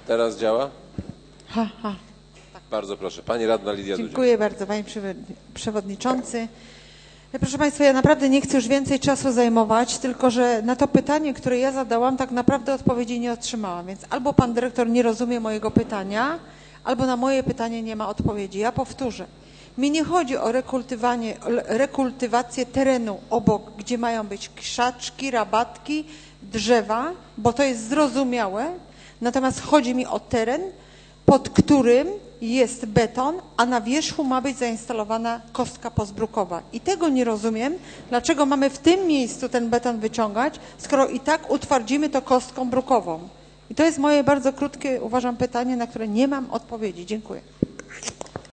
Teraz działa? Tak. Bardzo proszę. Pani radna Lidia Dudziak. Dziękuję bardzo, panie przewodniczący. Proszę państwa, ja naprawdę nie chcę już więcej czasu zajmować, tylko że na to pytanie, które ja zadałam, tak naprawdę odpowiedzi nie otrzymałam. Więc albo pan dyrektor nie rozumie mojego pytania, albo na moje pytanie nie ma odpowiedzi. Ja powtórzę. Mi nie chodzi o rekultywację terenu obok, gdzie mają być krzaczki, rabatki, drzewa, bo to jest zrozumiałe. Natomiast chodzi mi o teren, pod którym jest beton, a na wierzchu ma być zainstalowana kostka pozbrukowa. I tego nie rozumiem, dlaczego mamy w tym miejscu ten beton wyciągać, skoro i tak utwardzimy to kostką brukową. I to jest moje bardzo krótkie, uważam, pytanie, na które nie mam odpowiedzi. Dziękuję.